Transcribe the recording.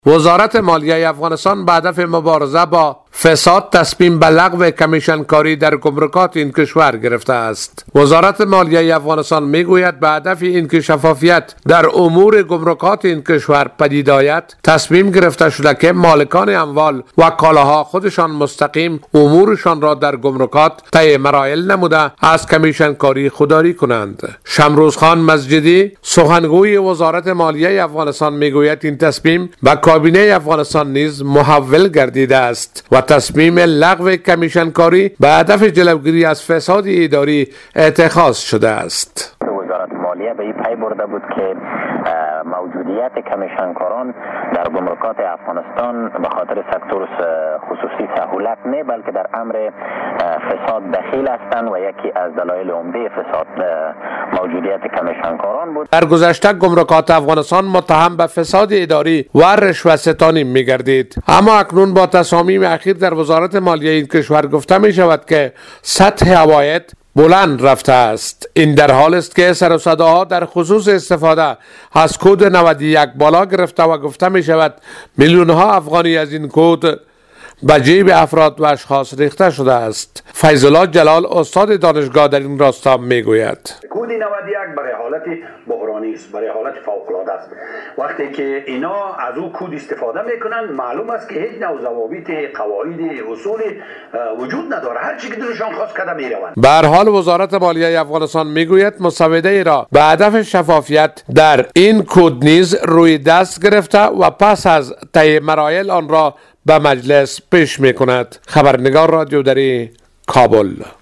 وزارت مالیه افغانستان به هدف مبارزه با فساد تصمیم به لغو کمیشن کاری در گمرکات این کشور گرفته است. وزارت مالیه افغانستان میگوید به هدف اینکه شفافیت در امور گمرکات این کشور پدید آید، تصمیم گرفته شده که مالکان اموال و کالاها خودشان مستقیم امورشان را در گمرکات طی مراحل نموده از کمیشن کاری خودداری کنند. شمروز خان مسجدی سخنگوی وزارت مالیه افغانستان میگوید این تصمیم به کابینه افغانستان نیز محول گردیده است و تصمیم لغو کمیشن کاری به هدف جلوگیری از فساد اداری اتخاذ شده است. وزارت مالیه به این پی برده بود که موجودیت کمیشنکاران در گمرکات افغانستان به خاطر سکتور خصوصی سهولت نه، بلکه در امر فساد دخیل هستند و یکی از دلایل عمده فساد موجودیت کمیشنکاران بود. در گذشته گمرکات افغانستان متهم به فساد اداری و رشوه ستانی می‌گردید، اما اکنون با تصامیم اخیر در وزارت مالیه این کشور گفته می شود که سطح عواید بلند رفته است. این در حال است که سر و صداها در خصوص استفاده از کد 91 بالا گرفته و گفته می شود میلیون ها افغانی از این کد به جیب افراد و اشخاص ریخته شده است. فیض الله جلال استاد دانشگاه در این راستا می گوید کد 91 برای حالت بحرانی است، برای حالت فوق العاده است. وقتی که اینا از او کد استفاده میکنن، معلوم است که هیچ نوع ضوابط، قواعد، اصول وجود نداره. هر چی که دلشان خواست کرده میروند. به هر حال وزارت مالیه افغانستان میگوید مسوده ای را به هدف شفافیت در این کد نیز روی دست گرفته و پس از طی مراحل آن را به مجلس پیش میکند. خبرنگار رادیو دری، کابل.